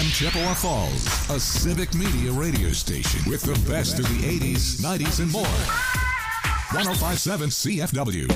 Chippewa Falls, a civic media radio station with the best of the 80s, 90s, and more. 105.7 CFW.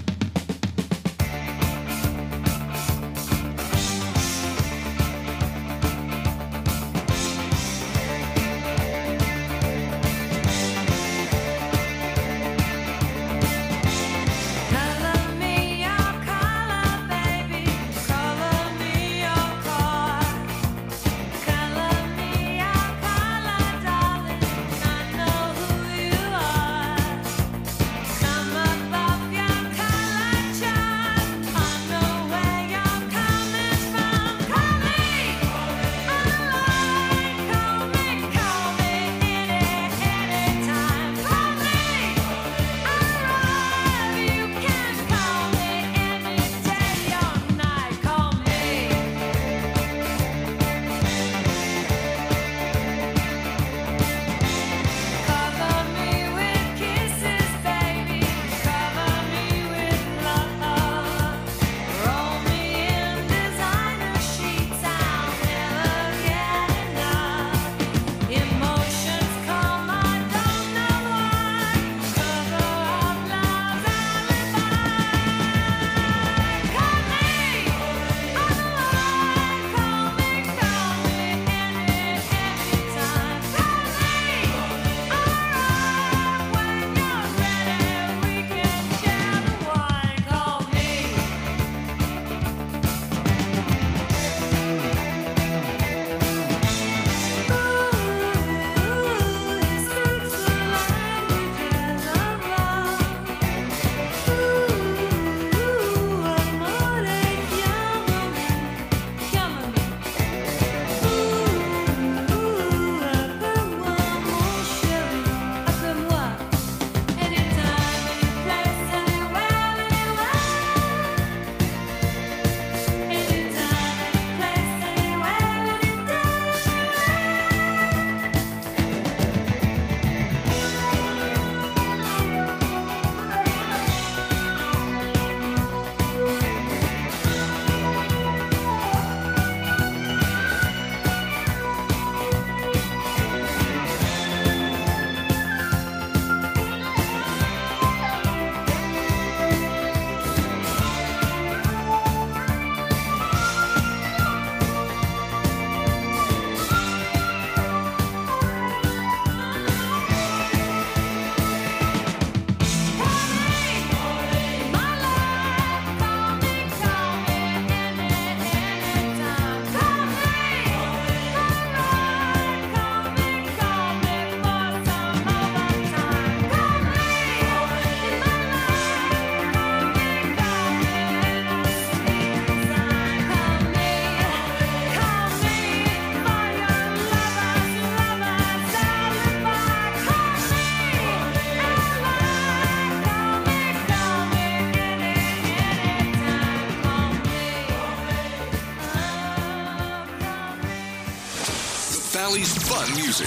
Valley's fun music.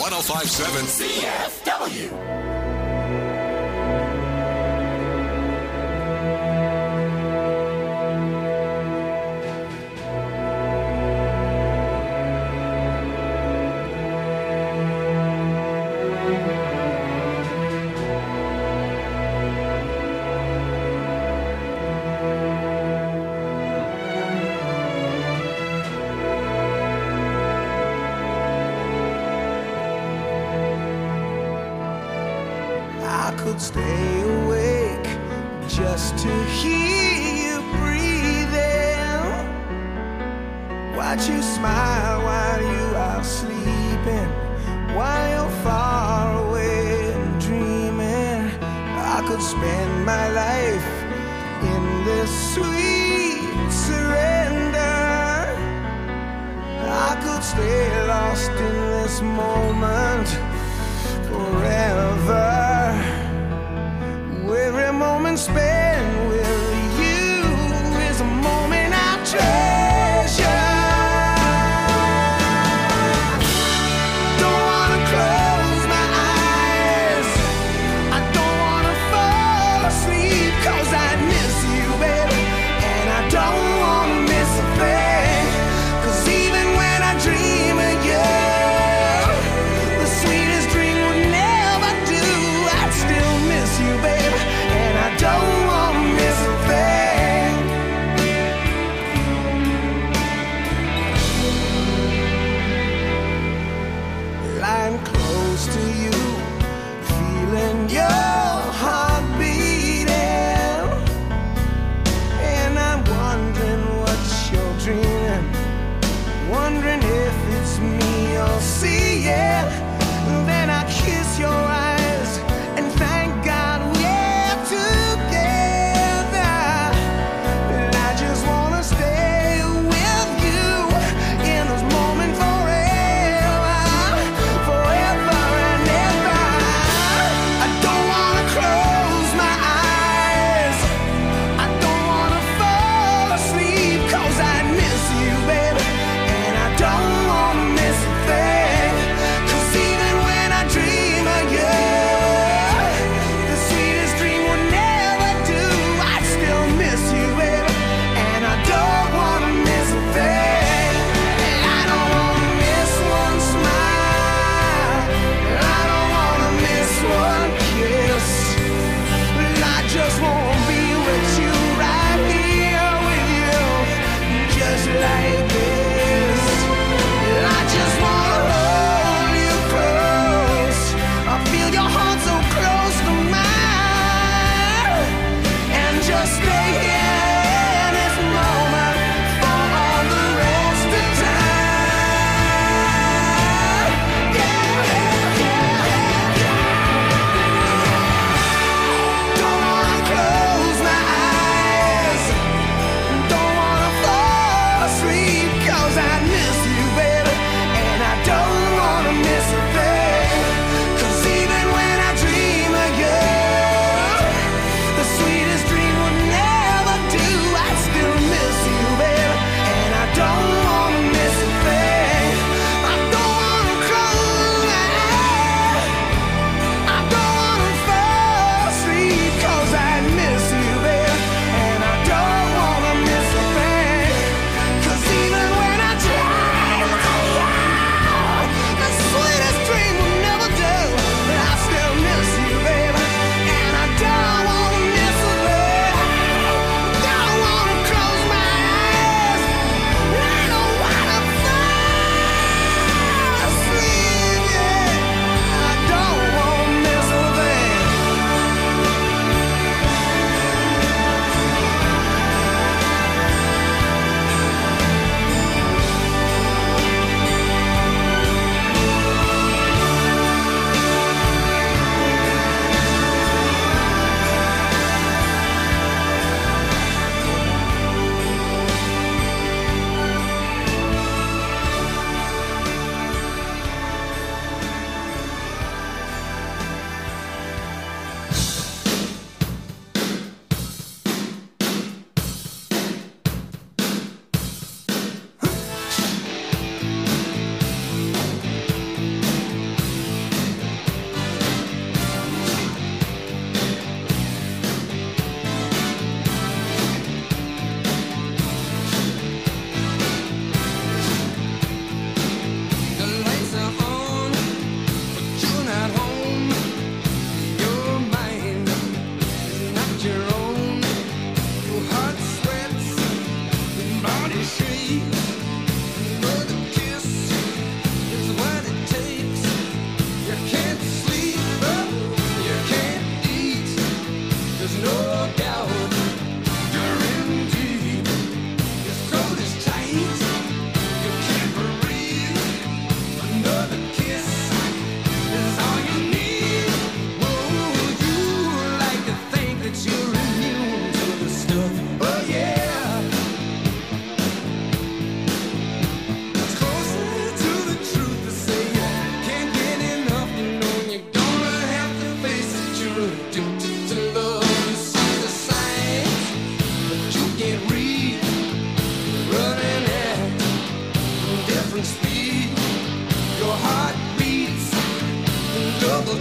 105.7 CFW. Stay awake just to hear you breathing. Watch you smile while you are sleeping, while you're far away and dreaming. I could spend my life in this sweet surrender. I could stay lost in this moment forever. Every moment spent with you is a moment I treasure. Don't wanna close my eyes, I don't wanna fall asleep, 'cause I miss you, baby, and I don't wanna miss a thing. 'Cause even when I dream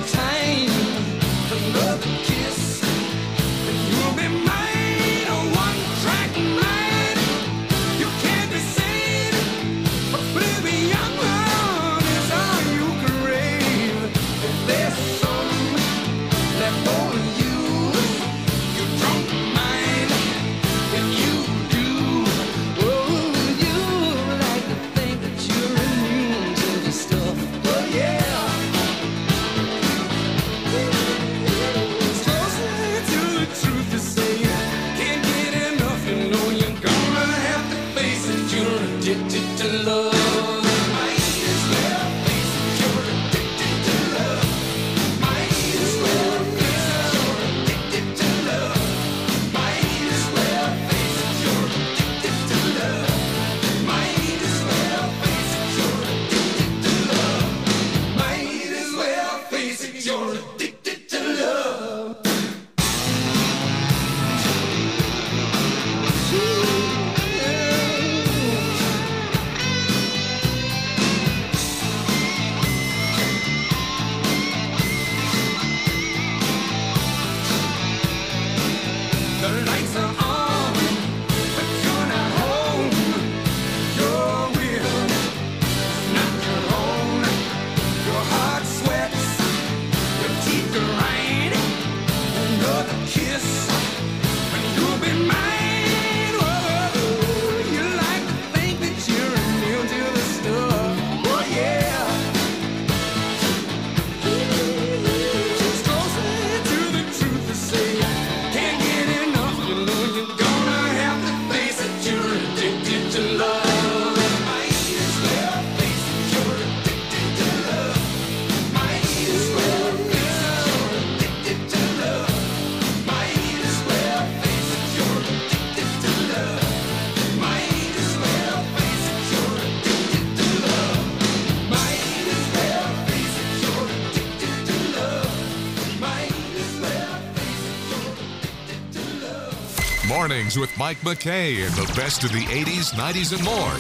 Mornings with Mike McKay and the best of the 80s, 90s, and more.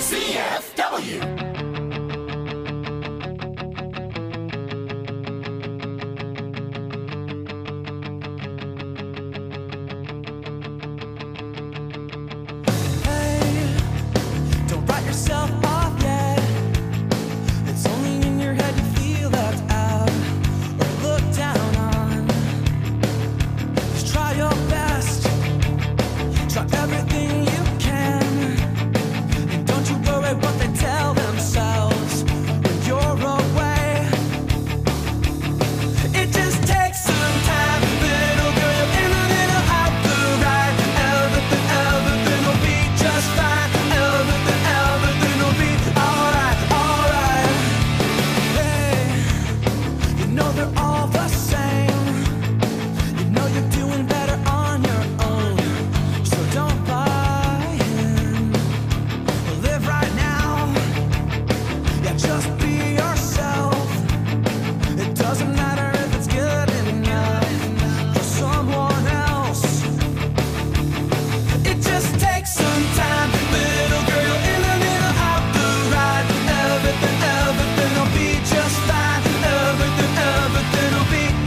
CFW. Everything will be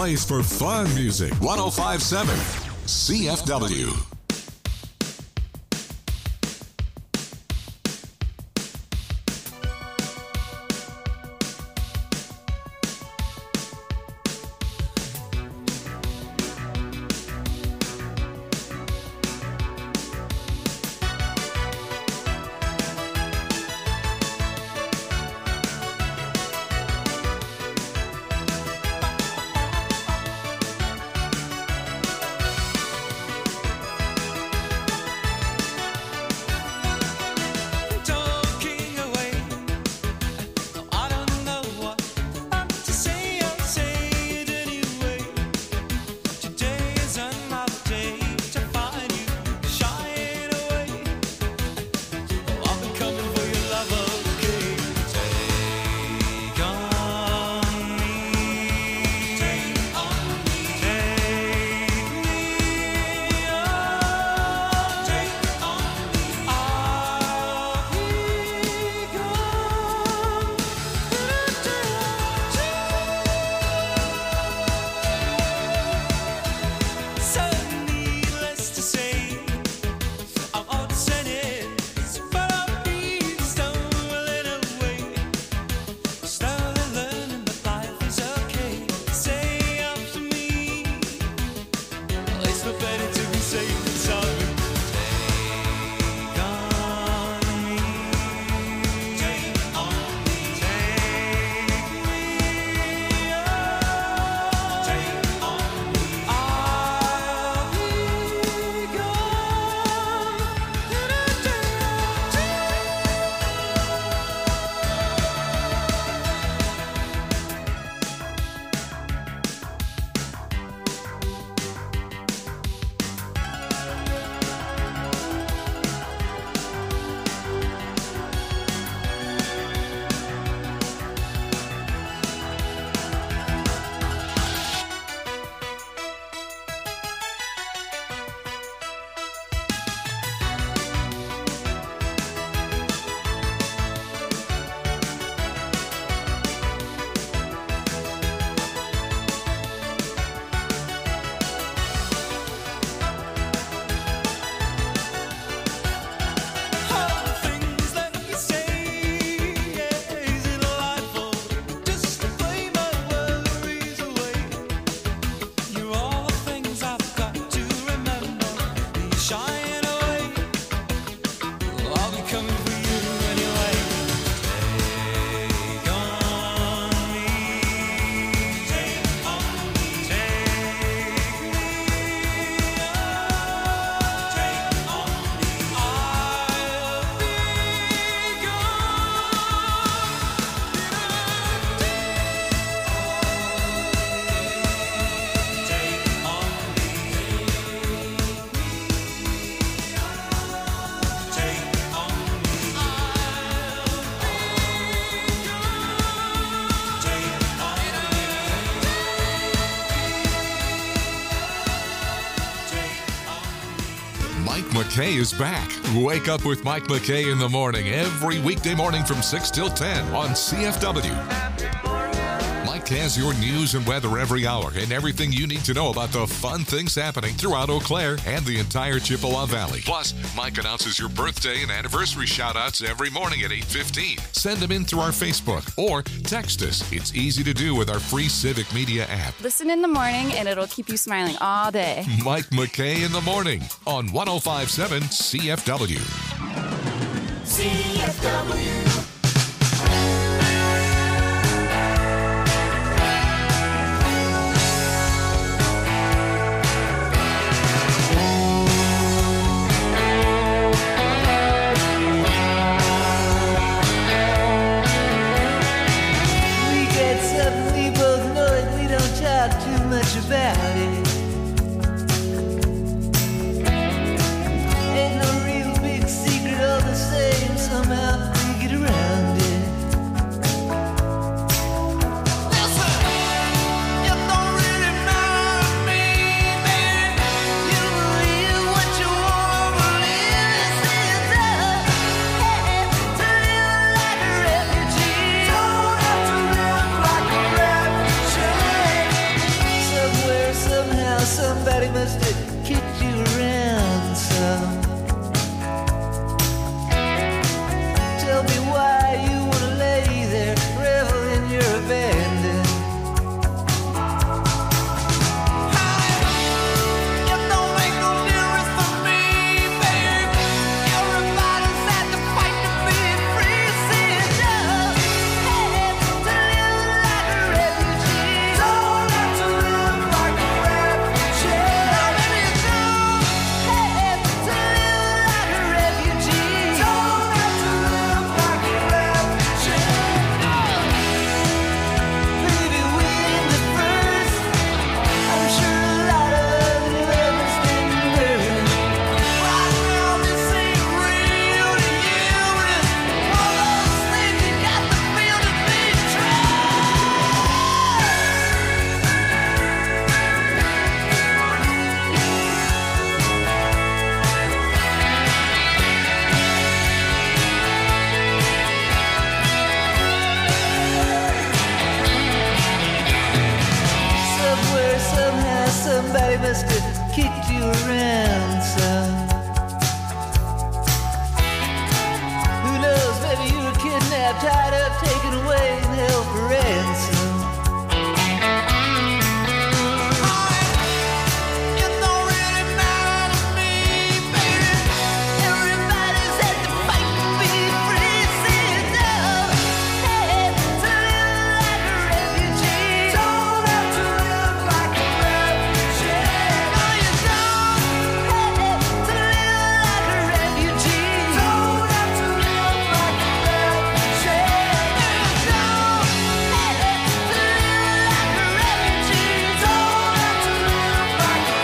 place for fun music. 105.7 CFW. McKay is back. Wake up with Mike McKay in the morning every weekday morning from 6 till 10 on CFW. Mike has your news and weather every hour and everything you need to know about the fun things happening throughout Eau Claire and the entire Chippewa Valley. Plus, Mike announces your birthday and anniversary shout-outs every morning at 8:15. Send them in through our Facebook or text us. It's easy to do with our free Civic Media app. Listen in the morning and it'll keep you smiling all day. Mike McKay in the morning on 105.7 CFW. CFW. About it. Ain't no real big secret, all the same. Somehow we get around. must have kicked you around some. Tell me why you wanna lay there, revel in your abandon. It don't make no difference for me, babe. Everybody's had to fight to be free. See, just had to live like a refugee. Don't have to live like a refugee. Now, baby, you don't have to live like a refugee. Don't have to live like a refugee. Baby, we in the first. I'm sure a lot of love has been burned. Right now, this ain't real to you. It's one of those things you got to feel to be true. Somewhere, somehow, somebody must have kicked you around some. Who knows, maybe you were kidnapped, tied up, taken away, and held for ransom. It don't really matter to me, baby. Everybody's had to fight to be free. See, don't have to live like a refugee. Don't have to live like a refugee. No, you don't have to live like a refugee. Don't have to live like a refugee. No, you don't have to live like a refugee. Don't have to live like a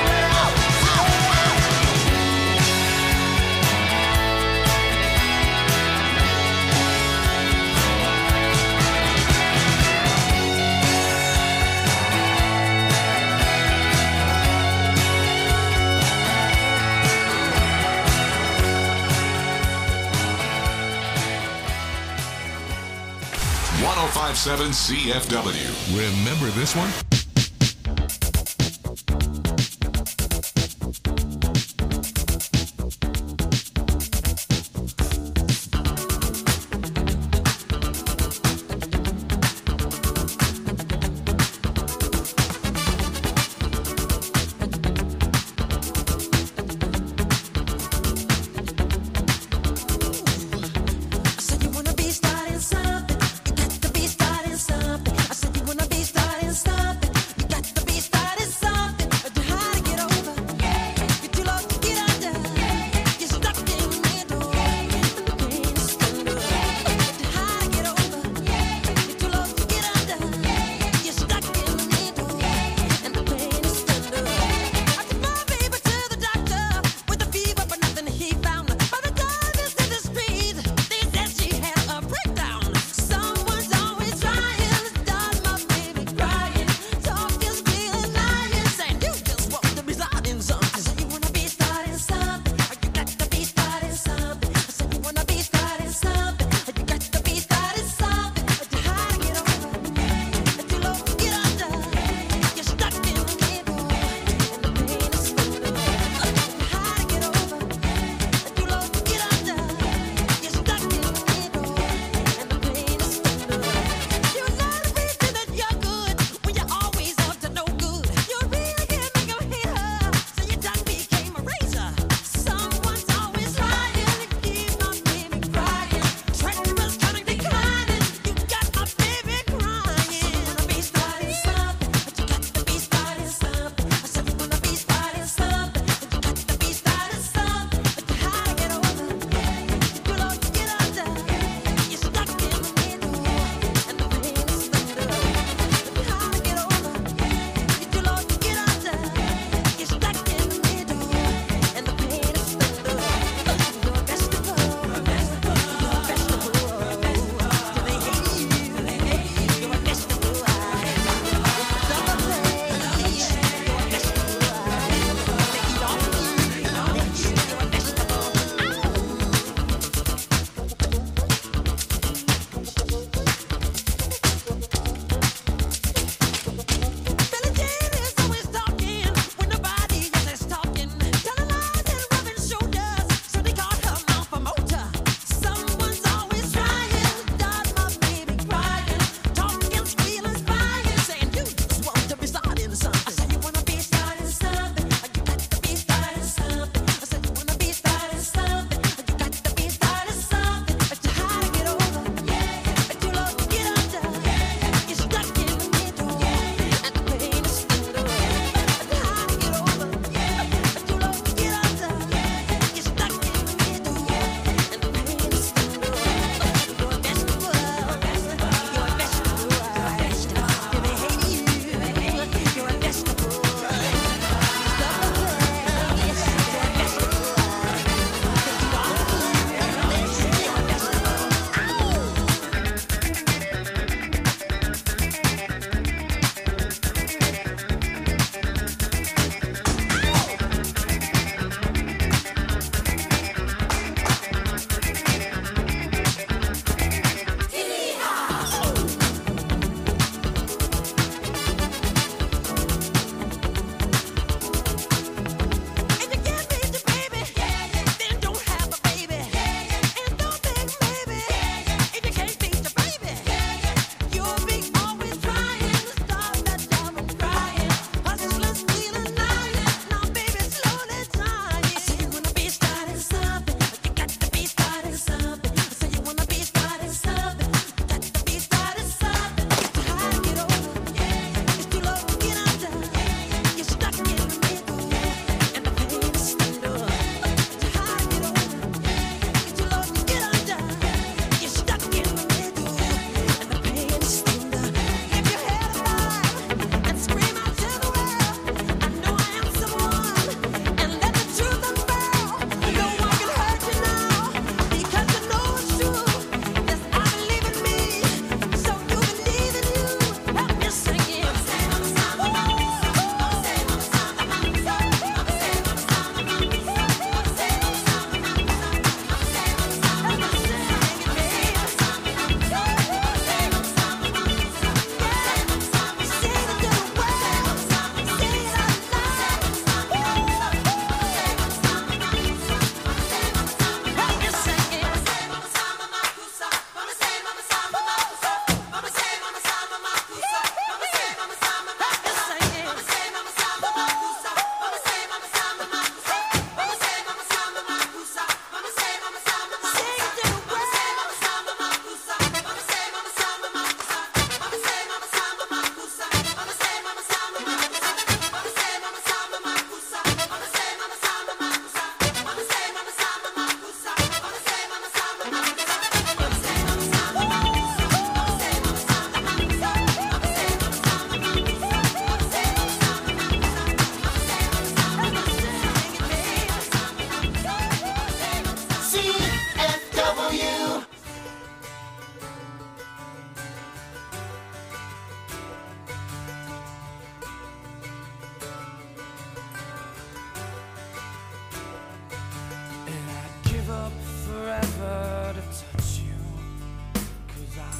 Refugee. 1057 CFW. Remember this one? I said you wanna be starting something. You got to be starting something. I said you wanna be starting something.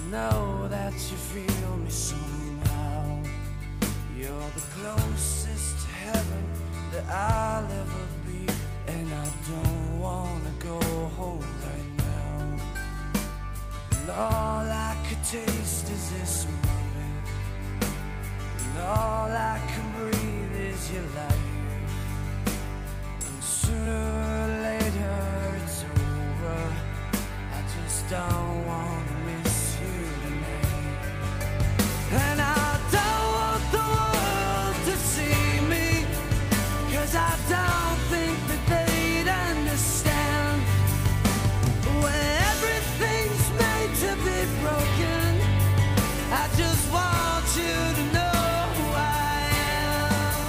know that you feel me somehow. You're the closest to heaven that I'll ever be, and I don't wanna go home right now. And all I could taste is this moment, and all I can breathe is your life. And sooner or later it's over. I just don't wanna miss you tonight. And I don't want the world to see me, 'cause I don't think that they'd understand. When everything's made to be broken, I just want you to know who I am.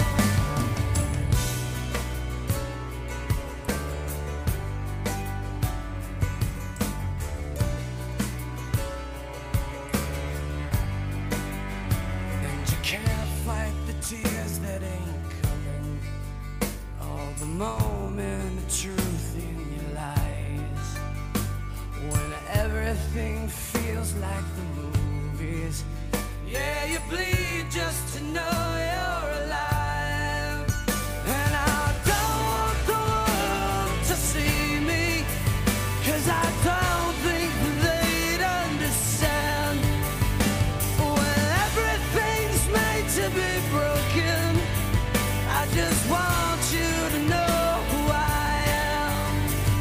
And you can't fight the tears that ain't coming, all the moment of truth in your lies. When everything feels like the movies, yeah, you bleed just to know you're alive. And I don't want the world to see me, 'cause I don't think that they'd understand. When everything's made to be broken, I just want you to know who I am.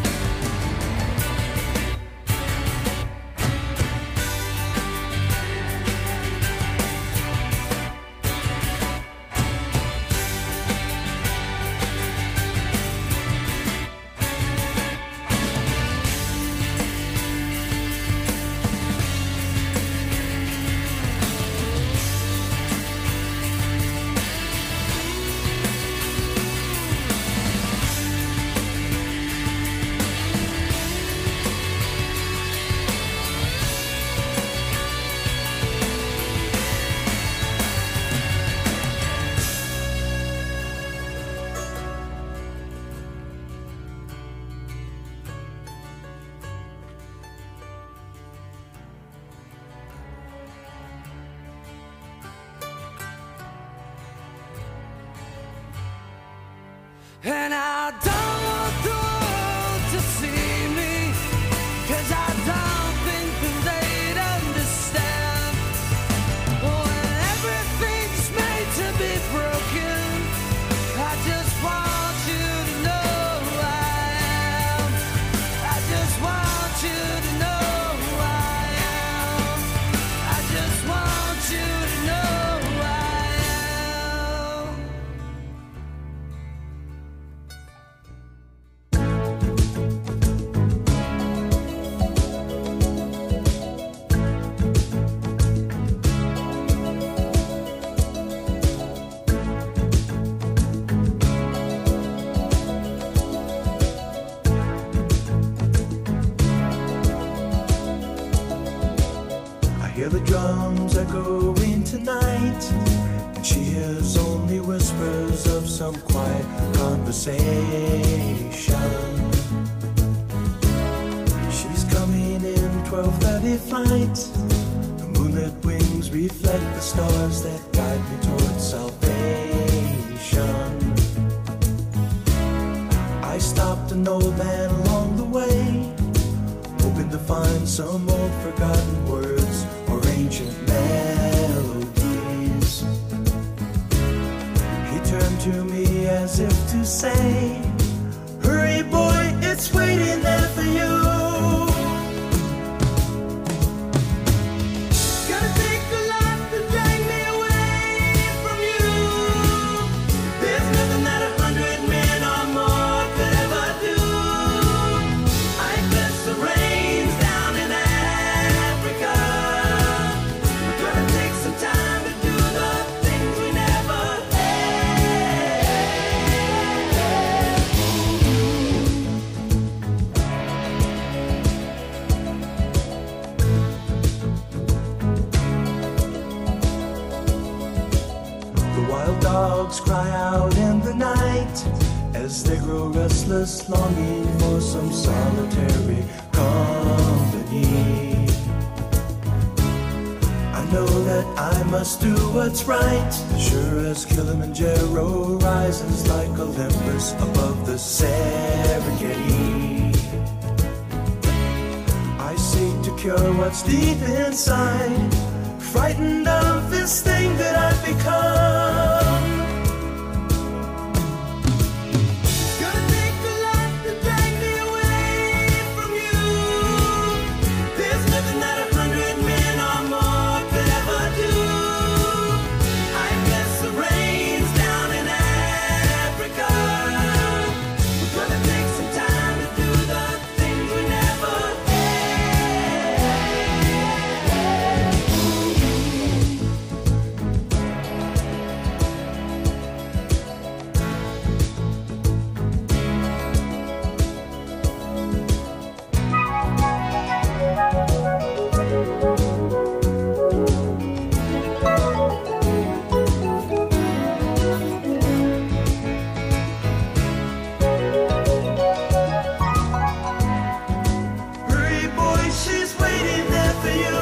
And I don't want the world to see me, 'cause I don't think that they'd understand. When everything's made to be broken, I just want you to know who I am. I just want you to know who I am. I just want you to know who I am. I hear the drums echoing tonight, and she hears only whispers of some quiet conversation. She's coming in 12:30 flight. The moonlit wings reflect the stars that guide me towards salvation. I stopped an old man along the way, hoping to find some old forgotten words or ancient melodies. He turned to me as if to say, "Hurry, boy, it's waiting there for you." Gonna take a lot to drag me away from you. There's nothing that 100 men or more could ever do. I bless the rains down in Africa. We're gonna take some time to do the things we never had. The wild dogs cry out in the night as they grow restless, longing for some solitary company. know that I must do what's right. Sure as Kilimanjaro rises like Olympus above the Serengeti. I seek to cure what's deep inside, frightened of this thing that I've become. Gonna take a lot to drag me away from you. There's nothing that 100 men or more could ever do. I guess the rain's down in Africa. We're gonna take some time to do the things we never Hurry, boy, she's waiting there for you.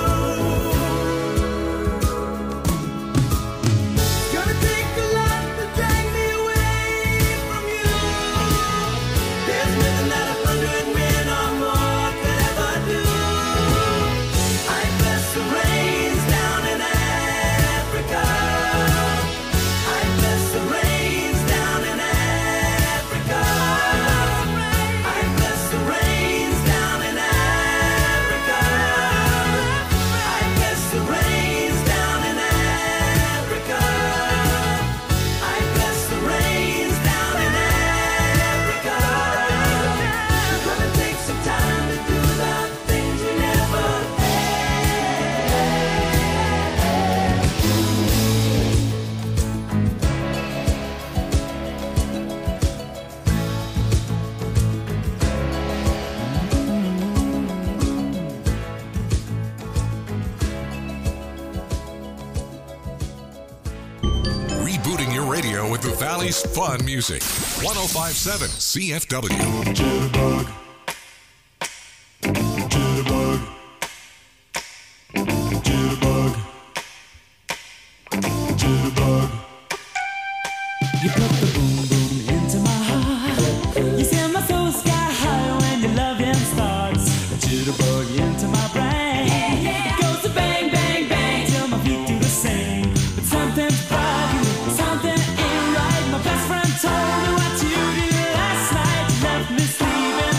It's gonna take a lot to drag me away from you. There's nothing that 100 men or more could ever do. I guess the rain's down in Africa. I guess the rain's down in Africa. I guess the rain's down in Africa. I guess the rain's down in Africa. I guess the rain's down in Africa. We're gonna take some time to do the things we never Rebooting your radio with the Valley's fun music. 1057 CFW. Jitterbug. Jitterbug. Jitterbug. Jitterbug. You put the boom boom into my heart. You send my soul sky high when your loving starts. A jitterbug into my brain. It goes to bang bang bang till my feet do the same. But something's bugging, something ain't right. My best friend told me what you did last night. You left me sleeping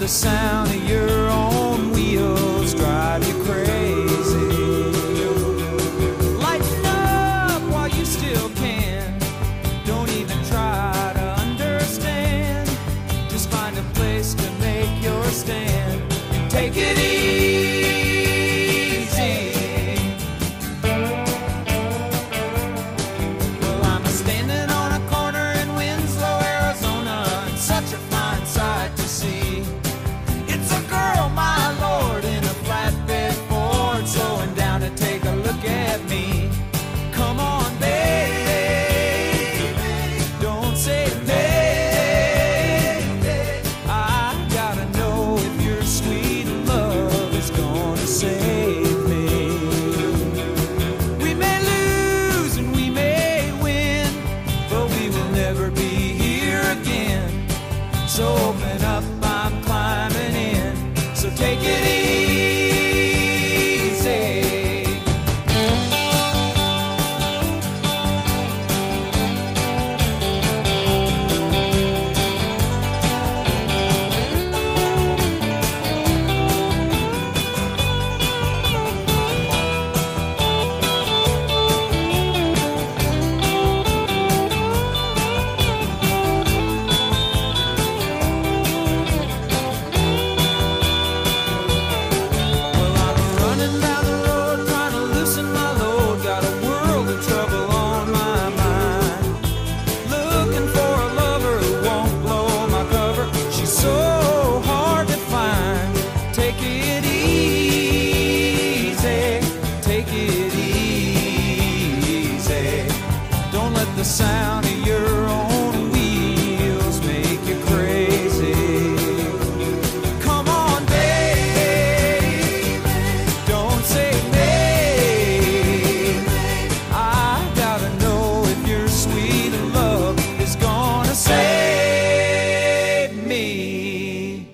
the sound of your own wheels drive you crazy. Lighten up while you still can. Don't even try to understand. Just find a place to make your stand and take it easy. Well, I'm standing on a corner in Winslow, Arizona, and such a fine sight to see. It's a girl, my lord, in a flatbed Ford, slowing down to take a look at me. Come on, baby, don't say baby. I gotta know if your sweet love is gonna save me. We may lose and we may win, but we will never be here again. So open up, I'm climbing in. So take it easy. Well, I'm running down the road trying to loosen my load. Got a world of trouble on my mind. Looking for a lover who won't blow my cover. She's so hard to find. Take it easy. Take it easy. Don't let the sound of your own wheels make you crazy. Come on, baby, don't say maybe. I gotta know if your sweet love is gonna save me.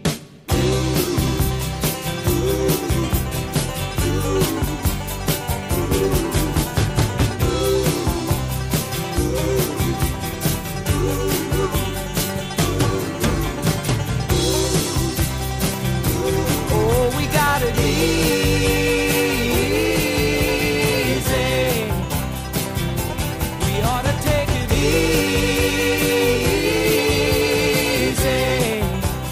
Oh, we got it easy. We ought to take it easy.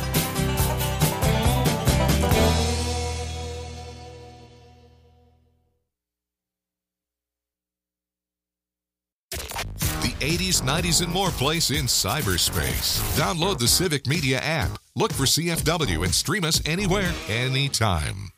The 80s, 90s, and more place in cyberspace. Download the Civic Media app. Look for CFW and stream us anywhere, anytime.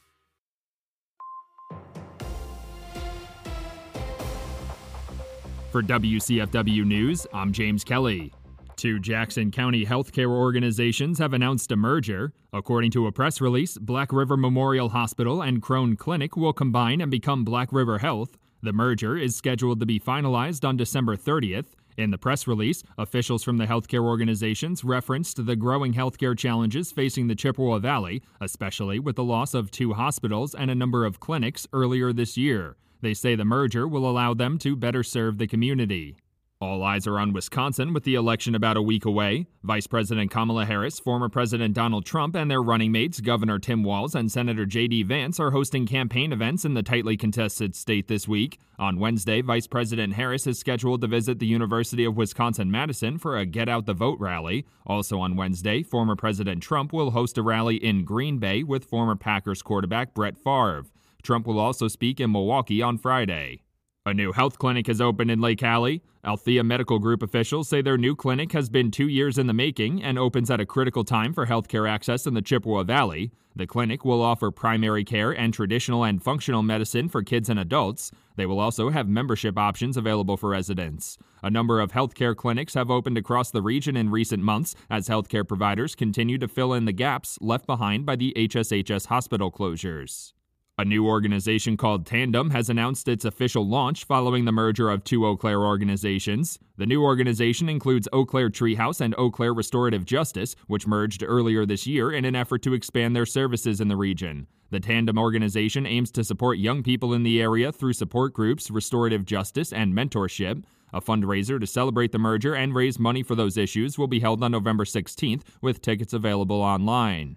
For WCFW News, I'm James Kelly. Two Jackson County healthcare organizations have announced a merger. According to a press release, Black River Memorial Hospital and Crone Clinic will combine and become Black River Health. The merger is scheduled to be finalized on December 30th. In the press release, officials from the healthcare organizations referenced the growing healthcare challenges facing the Chippewa Valley, especially with the loss of 2 hospitals and a number of clinics earlier this year. They say the merger will allow them to better serve the community. All eyes are on Wisconsin with the election about a week away. Vice President Kamala Harris, former President Donald Trump, and their running mates, Governor Tim Walz and Senator J.D. Vance, are hosting campaign events in the tightly contested state this week. On Wednesday, Vice President Harris is scheduled to visit the University of Wisconsin-Madison for a Get Out the Vote rally. Also on Wednesday, former President Trump will host a rally in Green Bay with former Packers quarterback Brett Favre. Trump will also speak in Milwaukee on Friday. A new health clinic has opened in Lake Hallie. Althea Medical Group officials say their new clinic has been 2 years in the making and opens at a critical time for healthcare access in the Chippewa Valley. The clinic will offer primary care and traditional and functional medicine for kids and adults. They will also have membership options available for residents. A number of healthcare clinics have opened across the region in recent months as healthcare providers continue to fill in the gaps left behind by the HSHS hospital closures. A new organization called Tandem has announced its official launch following the merger of 2 Eau Claire organizations. The new organization includes Eau Claire Treehouse and Eau Claire Restorative Justice, which merged earlier this year in an effort to expand their services in the region. The Tandem organization aims to support young people in the area through support groups, restorative justice, and mentorship. A fundraiser to celebrate the merger and raise money for those issues will be held on November 16th, with tickets available online.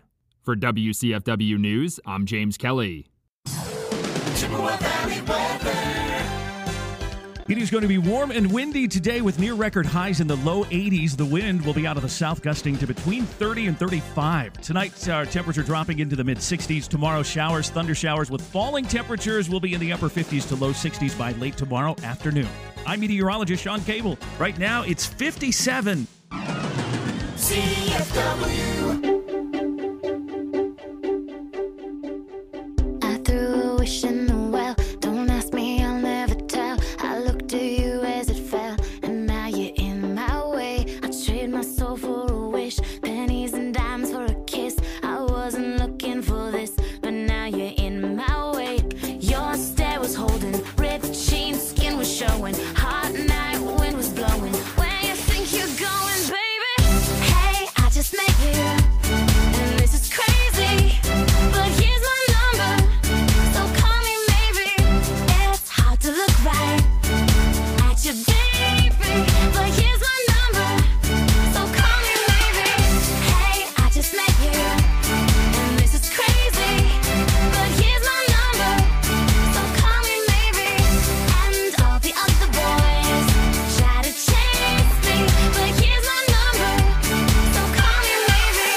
For WCFW News, I'm James Kelly. Chippewa Valley weather. It is going to be warm and windy today with near record highs in the low 80s. The wind will be out of the south, gusting to between 30 and 35. Tonight, our temperature dropping into the mid-60s. Tomorrow, showers, thunder showers with falling temperatures will be in the upper 50s to low 60s by late tomorrow afternoon. I'm meteorologist Sean Cable. Right now, it's 57. CFW. I threw a wish in the well. Don't ask me, I'll never tell. I looked at you as it fell, and now you're in my way. I trade my soul for a wish, pennies and dimes for a kiss. I wasn't looking for this, but now you're in my way. Your stare was holding, ripped jeans, skin was showing. Hot night, wind was blowing. Where you think you're going, baby? Hey, I just met you, and this is crazy. But here's my number, so call me maybe. It's hard to look right at you, baby. But here's my number, so call me maybe. Hey, I just met you, and this is crazy. But here's my number, so call me maybe. And all the other boys try to chase me, but here's my number, so call me maybe.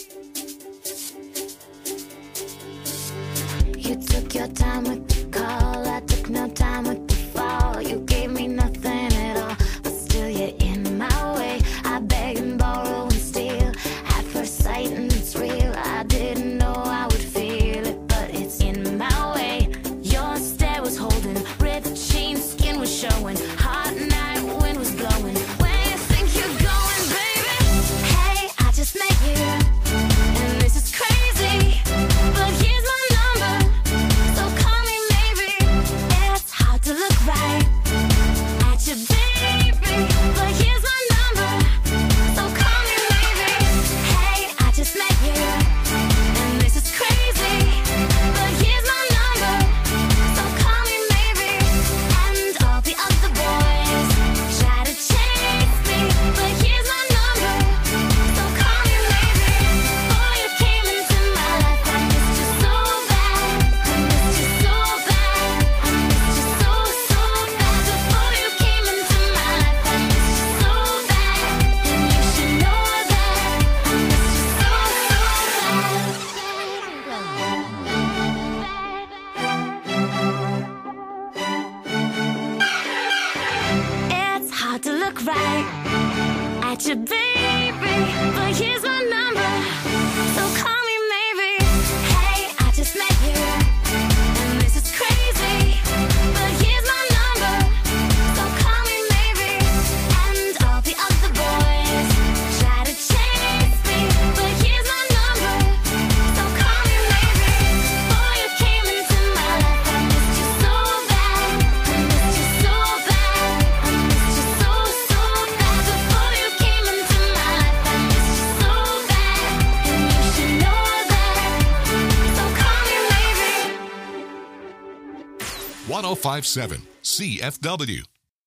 You took your time with the call, I took no time with the fall. You gave me nothing at all, but still you're in my way. I beg and borrow and steal at first sight, and it's real. I didn't know I would feel it, but it's in my way. Your stare was holding, ripped jeans, skin was showing. Hot night, wind was blowing. Where you think you're going, baby? Hey, I just met you, and this is crazy. But here's my number, so call me maybe. It's hard to look right at you, baby. But here's my number, so call me maybe. Hey, I just met you, and this is crazy. But here's my number, so call me maybe. And all the other boys try to chase me, but here's my number, so call me maybe. Before you came into my life, I missed you so bad. I missed you so bad. I missed you so, so bad. Before you came into my life, I missed you so bad. And you should know that. I missed you so, it's hard to look right at you, baby. But here's my number, so call me maybe. Hey, I just met you, and this is crazy. But here's my number, so call me maybe. And all the other boys try to chase me, but here's my number, so call me maybe. Before you came into my life, I missed you so bad. I missed you so bad. I missed you so, so bad. Before you came into my life, I missed you so bad. And you should know that, so call me maybe. 1057 CFW.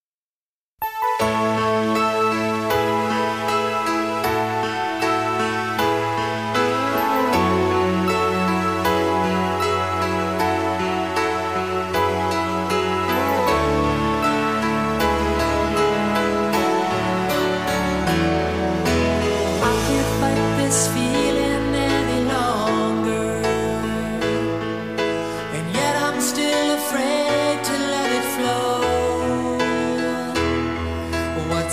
I can't fight this feeling any longer, and yet I'm still afraid to let it flow. What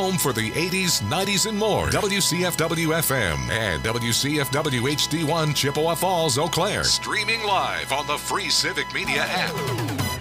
home for the 80s, 90s, and more. WCFW FM and WCFW HD1 Chippewa Falls, Eau Claire. Streaming live on the free Civic Media app.